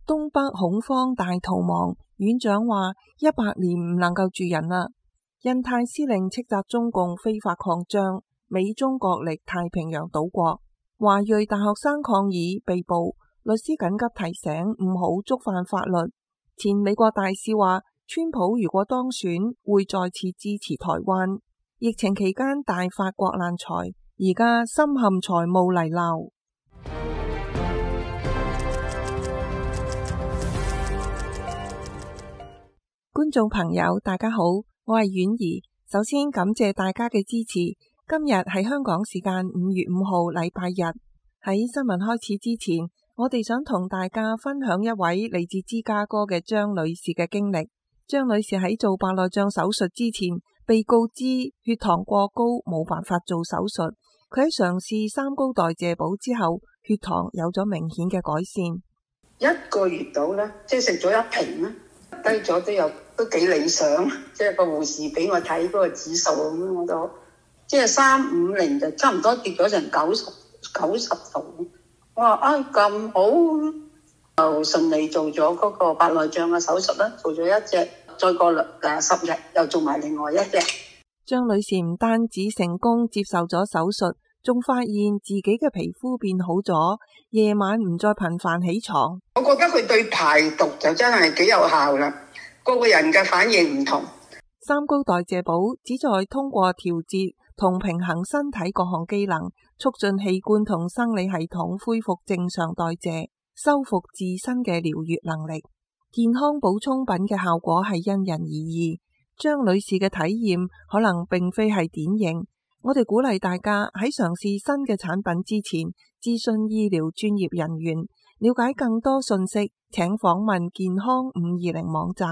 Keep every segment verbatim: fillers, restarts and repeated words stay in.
東北恐慌大逃亡，院長話一百年唔能夠住人啦。印太司令斥責中共非法擴張，美中角力太平洋島國。華裔大學生抗議被捕，律師緊急提醒唔好觸犯法律。前美國大使話，川普如果當選會再次支持台灣。疫情期間大發國難財，而家深陷財務泥淖。觀眾朋友大家好，我係婉兒。首先感謝大家嘅支持。今日係香港時間五月五號禮拜日。喺新聞開始之前，我哋想同大家分享一位嚟自芝加哥嘅張女士嘅經歷。張女士喺做白內障手術之前，被告知血糖過高，冇辦法做手術。佢喺嘗試三高代謝補之後，血糖有咗明顯嘅改善。 一個月到啦，即係食咗一瓶啦，低咗都有都幾理想。即係個護士俾我睇嗰個指數咁樣，我都即係三五零就差唔多跌咗成九十九十度。我話啊咁好，就順利做咗嗰個白內障嘅手術啦，做咗一隻，再過誒十日又做埋另外一隻。 張女士唔單止成功接受咗手術，仲發現自己嘅皮膚變好咗，夜晚唔再頻繁起床。 我覺得佢對排毒就真係幾有效啦，個個人嘅反應唔同。 三高代謝補旨在通過調節同平衡身體各項機能，促進器官同生理系統恢復正常代謝，修復自身嘅療癒能力。健康補充品嘅效果係因人而異，張女士嘅體驗可能並非係典型。我哋鼓勵大家喺嘗試新嘅產品之前，諮詢醫療專業人員，了解更多信息，請訪問健康五二零網站。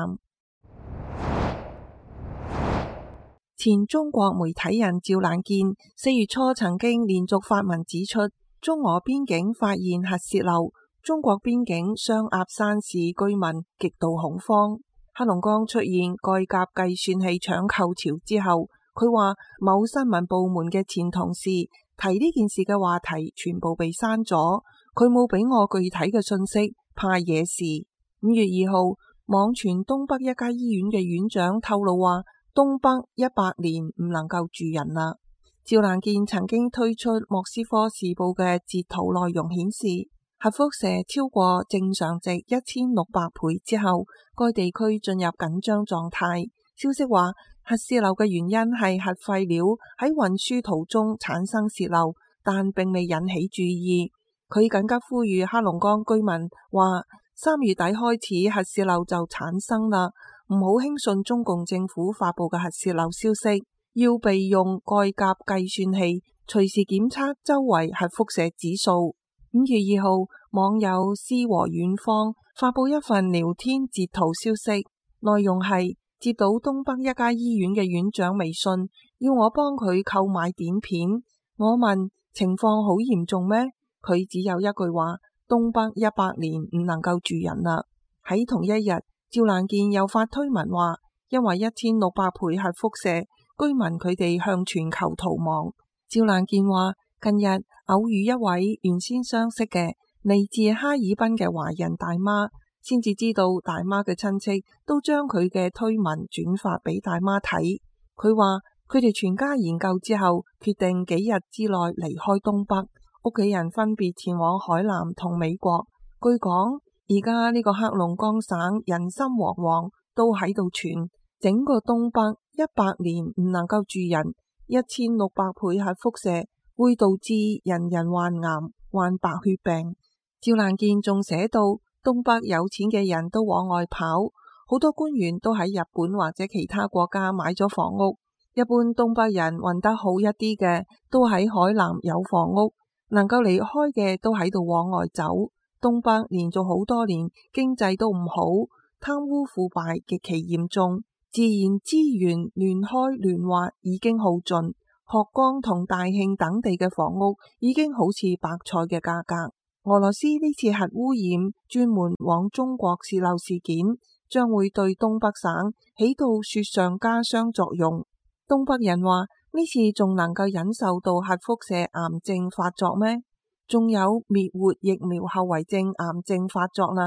前中國媒體人趙蘭健四月初曾經連續發文指出，中俄邊境發現核洩漏，中國邊境雙鴨山市居民極度恐慌。黑龍江出現蓋甲計算器搶購潮之後，佢話某新聞部門嘅前同事提呢件事嘅話題全部被刪咗，佢冇俾我具體嘅信息，怕惹事。五月二號，網傳東北一家醫院嘅院長透露話，東北一百年唔能夠住人啦。趙蘭健曾經推出莫斯科時報嘅截圖內容顯示，核輻射超過正常值一千六百倍之後，該地區進入緊張狀態。消息話，核洩漏嘅原因係核廢料喺運輸途中產生洩漏，但並未引起注意。佢緊急呼籲黑龍江居民話，三月底開始核洩漏就產生啦，唔好輕信中共政府發佈嘅核洩漏消息，要備用蓋甲計算器，隨時檢測周圍核輻射指數。五月二號，網友詩和遠方發佈一份聊天截圖消息，內容係接到東北一家醫院嘅院長微信，要我幫佢購買碘片。我問情況好嚴重咩？佢只有一句話：東北一百年唔能夠住人啦。喺同一日，趙蘭健又發推文話，因為一千六百倍核輻射，居民佢哋向全球逃亡。趙蘭健話，近日偶遇一位原先相識嘅嚟自哈爾濱嘅華人大媽，先至知道大媽嘅親戚都將佢嘅推文轉發俾大媽睇。佢話佢哋全家研究之後，決定幾日之內離開東北，屋企人分別前往海南同美國。據講，而家呢個黑龍江省人心惶惶，都喺度傳整個東北一百年唔能夠住人，一千六百倍核輻射會導致人人患癌、患白血病。趙蘭健仲寫到，東北有錢嘅人都往外跑，好多官員都喺日本或者其他國家買咗房屋。一般東北人混得好一啲嘅，都喺海南有房屋，能夠離開嘅都喺度往外走。東北連續好多年經濟都唔好，貪污腐敗極其嚴重，自然資源亂開亂挖已經耗盡。鶴崗同大慶等地嘅房屋已經好似白菜嘅價格。俄羅斯呢次核污染專門往中國洩漏事件，將會對東北省起到雪上加霜作用。東北人話，呢次仲能夠忍受到核輻射癌症發作咩？仲有滅活疫苗後遺症癌症發作啦。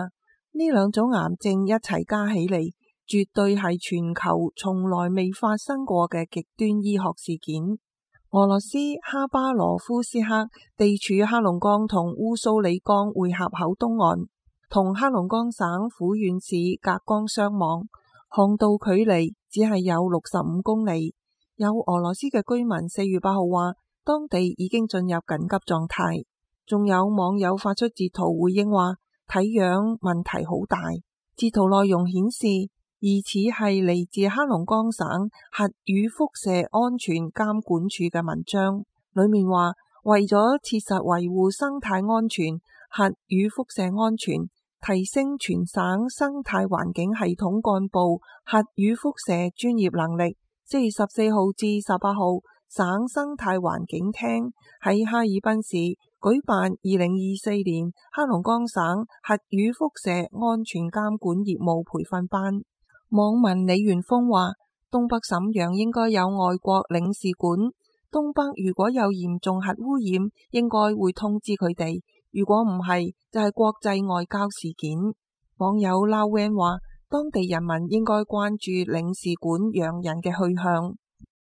呢兩種癌症一齊加起嚟，絕對係全球從來未發生過嘅極端醫學事件。俄羅斯哈巴羅夫斯克地處黑龍江同烏蘇里江匯合口東岸，同黑龍江省撫縣市隔江相望，航道距離只係有六十五公里。有俄羅斯嘅居民四月八號話，當地已經進入緊急狀態。仲有網友發出截圖回應話，睇樣問題好大。截圖內容顯示，疑似係嚟自黑龍江省核與輻射安全監管處嘅文章，裏面話為咗切實維護生態安全、核與輻射安全，提升全省生態環境系統幹部核與輻射專業能力。四月十四號至十八號，省生態環境廳喺哈爾濱市舉辦二零二四年黑龍江省核與輻射安全監管業務培訓班。網民李元峰話，東北瀋陽應該有外國領事館，東北如果有嚴重核污染，應該會通知佢哋，如果唔係就係、是、國際外交事件。網友 Lawen 話，當地人民應該關注領事館洋人嘅去向。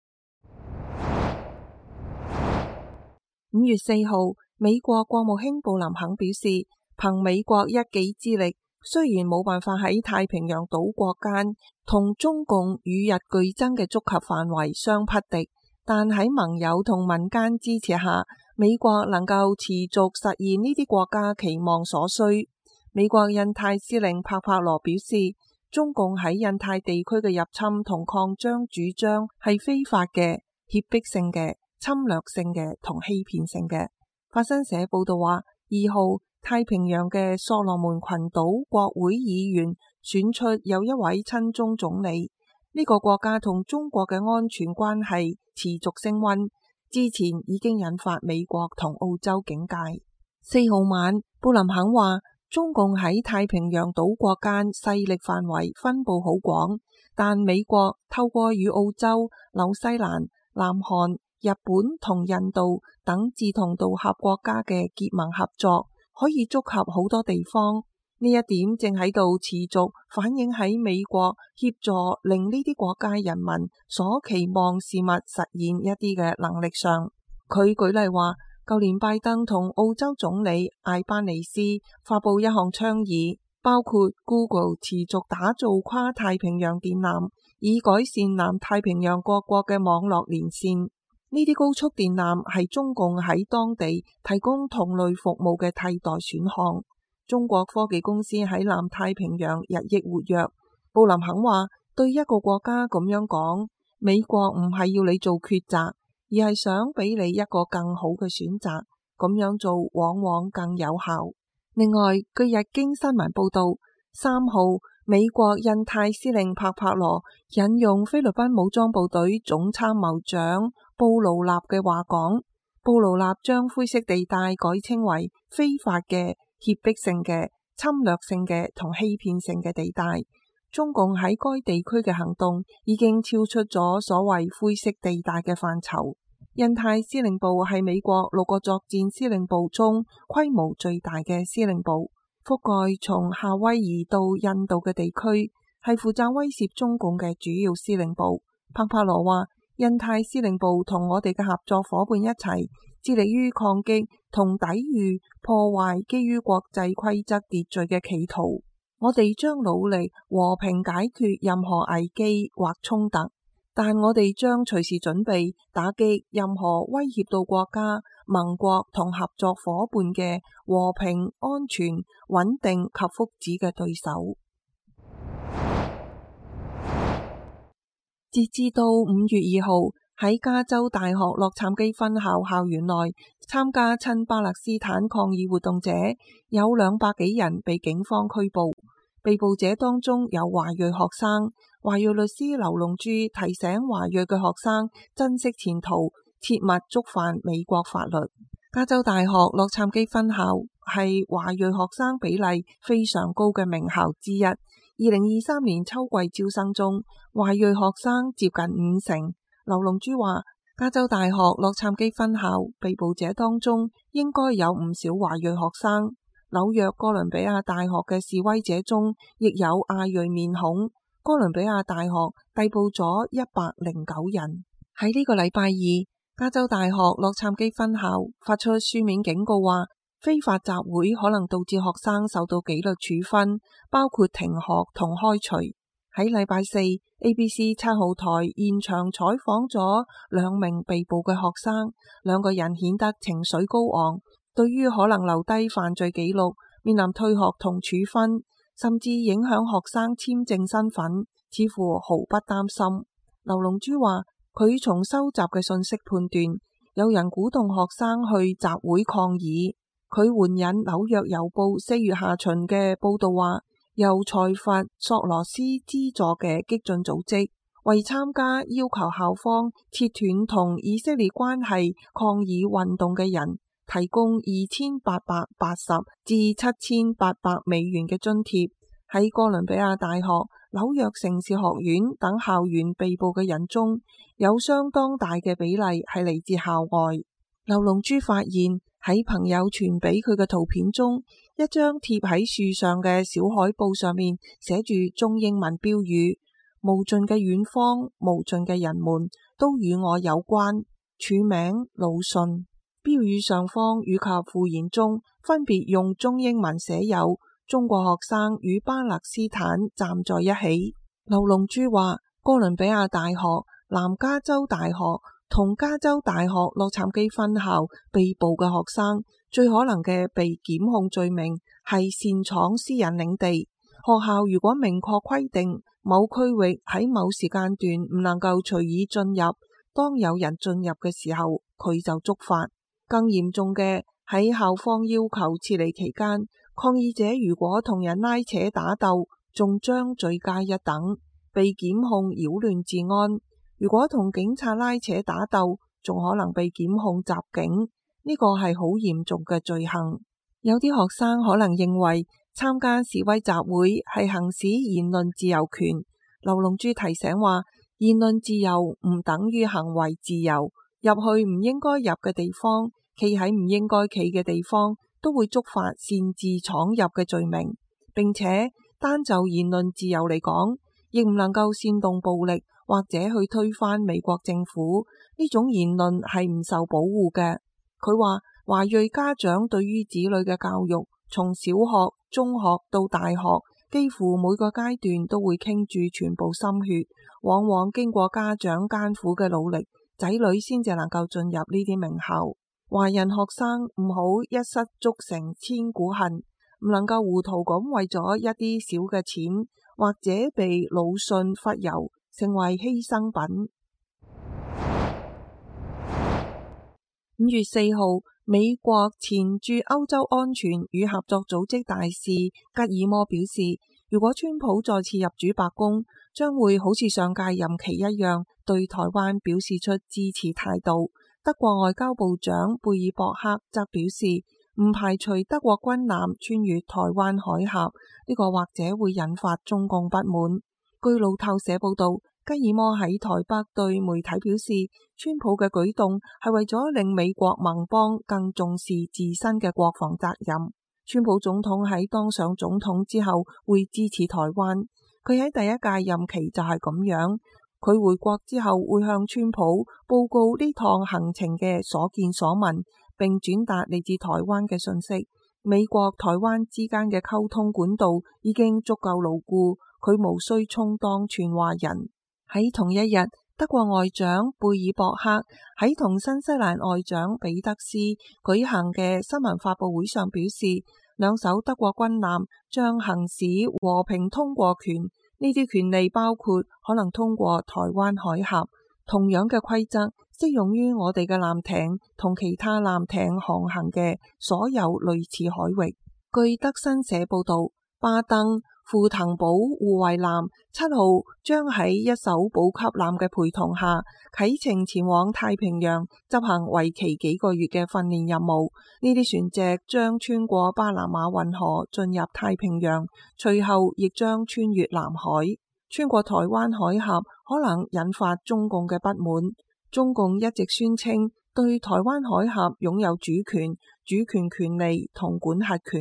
五月四號，美國國務卿布林肯表示，憑美國一己之力，雖然冇辦法喺太平洋島國間同中共與日俱增嘅觸及範圍相匹敵，但喺盟友同民間支持下，美國能夠持續實現呢啲國家期望所需。美國印太司令帕帕羅表示，中共喺印太地區嘅入侵同擴張主張係非法嘅、脅迫性嘅、侵略性嘅同欺騙性嘅。法新社報道話，二號太平洋嘅索羅門群島國會議員選出有一位親中總理，呢、這個國家同中國嘅安全關係持續升溫，之前已經引發美國同澳洲警戒。四號晚，布林肯話，中共喺太平洋島國間勢力範圍分布好廣，但美國透過與澳洲、紐西蘭、南韓、日本同印度等志同道合國家嘅結盟合作，可以觸及好多地方。呢一點正喺度持續反映喺美國協助令呢啲國家人民所期望事物實現一啲嘅能力上。佢舉例話，舊年拜登同澳洲總理艾班尼斯發佈一項倡議，包括 Google 持續打造跨太平洋電纜，以改善南太平洋各國嘅網絡連線。呢啲高速電纜係中共喺當地提供同類服務嘅替代選項。中國科技公司喺南太平洋日益活躍。布林肯話，對一個國家咁樣講，美國唔係要你做抉擇，而係想俾你一個更好嘅選擇，咁樣做往往更有效。另外，據日經新聞報道，三號美國印太司令帕帕羅引用菲律賓武裝部隊總參謀長布勞納嘅話講，布勞納將灰色地帶改稱為非法嘅、脅迫性嘅、侵略性嘅同欺騙性嘅地帶。中共喺該地區嘅行動已經超出咗所謂灰色地帶嘅範疇。印太司令部係美國六個作戰司令部中規模最大嘅司令部，覆蓋從夏威夷到印度嘅地區，係負責威懾中共嘅主要司令部。帕帕羅話，印太司令部同我哋嘅合作夥伴一齊，致力於抗擊同抵禦破壞基於國際規則秩序嘅企圖。我哋將努力和平解決任何危機或衝突，但我哋將隨時準備打擊任何威脅到國家、盟國同合作夥伴嘅和平、安全、穩定及福祉嘅對手。截至到五月二號，喺加州大學洛杉磯分校校園內參加親巴勒斯坦抗議活動者有兩百幾人被警方拘捕，被捕者當中有華裔學生。華裔律師劉龍珠提醒華裔嘅學生珍惜前途，切勿觸犯美國法律。加州大學洛杉磯分校係華裔學生比例非常高嘅名校之一。二零二三年秋季招生中，華裔學生接近五成。劉龍珠話，加州大學洛杉磯分校被捕者當中應該有唔少華裔學生。 紐約哥倫比亞大學嘅示威者中亦有亞裔面孔。哥倫比亞大學逮捕咗一百零九人。喺呢個禮拜二，加州大學洛杉磯分校發出書面警告話，非法集會可能導致學生受到紀律處分，包括停學同開除。喺禮拜四 A B C 七號台現場採訪咗兩名被捕嘅學生，兩個人顯得情緒高昂，對於可能留低犯罪記錄、面臨退學同處分，甚至影響學生簽證身份，似乎毫不擔心。劉龍珠話，佢從收集嘅信息判斷，有人鼓動學生去集會抗議。佢援引紐約郵報四月下旬嘅報道話，由財閥索羅斯資助嘅激進組織為參加要求校方切斷同以色列關係抗議運動嘅人提供二千八百八十至七千八百美元嘅津貼。喺哥倫比亞大學、紐約城市學院等校園被捕嘅人中，有相當大嘅比例係嚟自校外。劉龍珠發現喺朋友傳俾佢嘅圖片中，一張貼喺樹上嘅小海報上面寫住中英文標語：無盡嘅遠方，無盡嘅人們都與我有關。署名魯迅。標語上方以及附言中分別用中英文寫有中國學生與巴勒斯坦站在一起。劉龍珠話，哥倫比亞大學、南加州大學同加州大學洛杉磯分校被捕嘅學生，最可能嘅被檢控罪名係擅闖私人領地。學校如果明確規定某區域喺某時間段唔能夠隨意進入，當有人進入嘅時候，佢就觸發。更嚴重嘅，喺校方要求撤離期間，抗議者如果同人拉扯打鬥，仲將罪加一等，被檢控擾亂治安。如果同警察拉扯打鬥，仲可能被檢控襲警，呢個係好嚴重嘅罪行。有啲學生可能認為參加示威集會係行使言論自由權。劉龍珠提醒話，言論自由唔等於行為自由，入去唔應該入嘅地方，企喺唔應該企嘅地方，都會觸發擅自闖入嘅罪名。並且單就言論自由嚟講，亦唔能夠煽動暴力或者去推翻美國政府，呢種言論係唔受保護嘅。佢話華裔家長對於子女嘅教育，從小學、中學到大學，幾乎每個階段都會傾注全部心血，往往經過家長艱苦嘅努力，仔女先至能夠進入呢啲名校。華人學生唔好一失足成千古恨，唔能夠糊塗咁為咗一啲小嘅錢，或者被魯迅忽悠，成為犧牲品。五月四號，美國前駐歐洲安全與合作組織大使吉爾摩表示，如果川普再次入主白宮，將會好似上屆任期一樣，對台灣表示出支持態度。德國外交部長貝爾博克則表示，唔排除德國軍艦穿越台灣海峽，呢個或者會引發中共不滿。據路透社報道，吉爾摩喺台北對媒體表示，川普嘅舉動係為咗令美國盟邦更重視自身嘅國防責任。川普總統喺當上總統之後會支持台灣，佢喺第一屆任期就係咁樣。佢回國之後會向川普報告呢趟行程嘅所見所聞，並轉達嚟自台灣嘅信息。美國台灣之間嘅溝通管道已經足夠牢固，佢無需充當傳話人。喺同一日，德國外長貝爾博克喺同新西蘭外長彼得斯舉行嘅新聞發佈會上表示，兩艘德國軍艦將行使和平通過權。呢啲權利包括可能通過台灣海峽，同樣嘅規則適用於我哋嘅艦艇同其他艦艇航行嘅所有類似海域。據德新社報道，巴登庫滕堡護衛艦七號將喺一艘補給艦嘅陪同下啟程前往太平洋，執行為期幾個月嘅訓練任務。呢啲船隻將穿過巴拿馬運河進入太平洋，隨後亦將穿越南海。穿過台灣海峽可能引發中共嘅不滿。中共一直宣稱對台灣海峽擁有主權、主權權利同管轄權。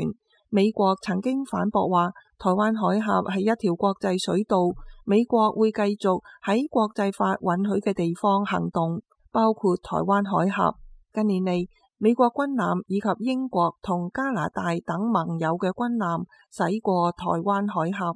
美國曾經反駁話，台灣海峽係一條國際水道，美國會繼續喺國際法允許嘅地方行動，包括台灣海峽。近年嚟，美國軍艦以及英國同加拿大等盟友嘅軍艦駛過台灣海峽。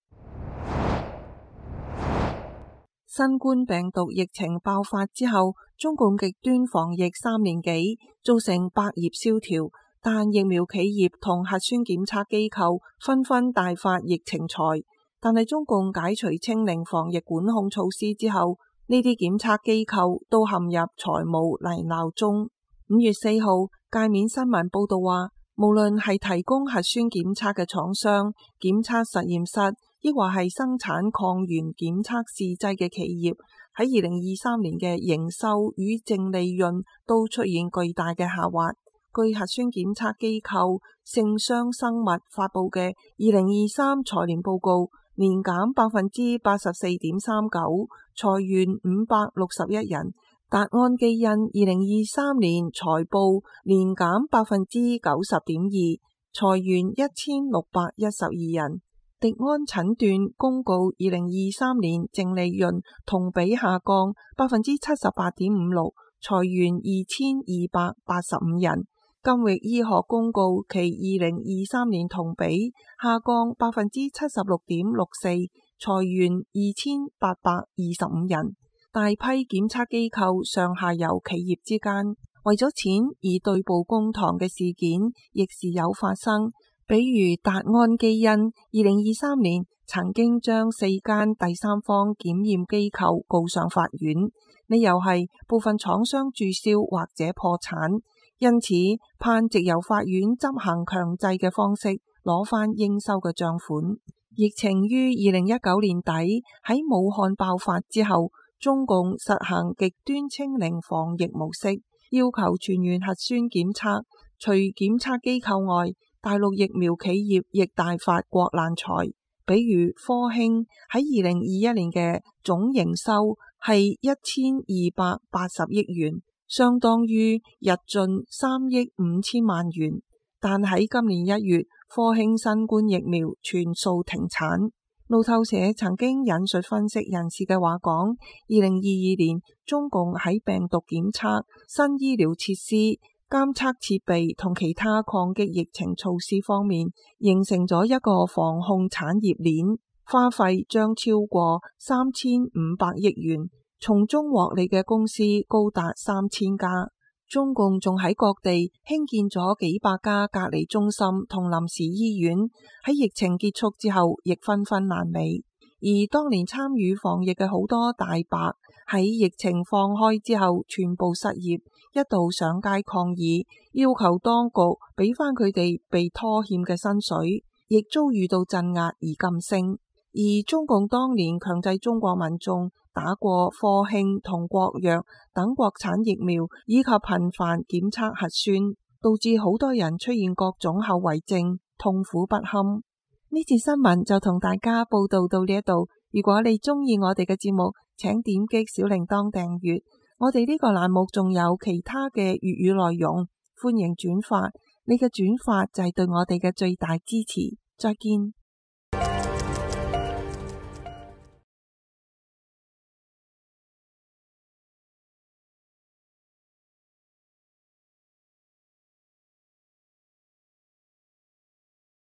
新冠病毒疫情爆發之後，中共極端防疫三年幾，造成百業蕭條，但疫苗企業同核酸檢測機構紛紛大發疫情財。但係中共解除清零防疫管控措施之後，呢啲檢測機構都陷入財務泥淖中。五月四號，界面新聞報道話，無論係提供核酸檢測嘅廠商、檢測實驗室，抑或係生產抗原檢測試劑嘅企業，喺二零二三年嘅營收與淨利潤都出現巨大嘅下滑。據核酸檢測機構聖雙生物發佈嘅二零二三財年報告，年減百分之八十四點三九，裁員五百六十一人。達安基因二零二三年財報年減百分之九十點二，裁員一千六百一十二人。迪安診斷公告二零二三年淨利潤同比下降百分之七十八點五六，裁員二千二百八十五人。金域醫學公告其二零二三年同比下降百分之七十六點六四，裁員二千八百二十五人。大批檢測機構上下游企業之間為咗錢而對簿公堂嘅事件亦時有發生。比如達安基因二零二三年曾經將四間第三方檢驗機構告上法院，理由係部分廠商註銷或者破產，因此盼藉由法院執行強制嘅方式攞返應收嘅賬款。疫情於二零一九年底喺武漢爆發之後，中共實行極端清零防疫模式，要求全員核酸檢測。除檢測機構外，大陸疫苗企業亦大發國難財，比如科興喺二零二一年嘅總營收係一千二百八十億元，相當於日進三億五千萬元。但喺今年一月，科興新冠疫苗全數停產。路透社曾經引述分析人士嘅話講，二零二二年中共喺病毒檢測、新醫療設施、監測設備同其他抗擊疫情措施方面，形成咗一個防控產業鏈，花費將超過三千五百億元，從中獲利嘅公司高達三千家。中共仲喺各地興建咗幾百家隔離中心同臨時醫院，喺疫情結束之後亦紛紛爛尾。而當年參與防疫嘅好多大白喺疫情放開之後全部失業，一度上街抗議，要求當局俾返佢哋被拖欠嘅薪水，亦遭遇到鎮壓而噤聲。而中共當年強制中國民眾打過科興同國藥等國產疫苗，以及頻繁檢測核酸，導致好多人出現各種後遺症，痛苦不堪。呢次新聞就同大家報道到呢一度。如果你鍾意我哋嘅節目，請點擊小鈴鐺訂閱。我哋呢個欄目仲有其他嘅粵語內容，歡迎轉發。你嘅轉發就係對我哋嘅最大支持。再見。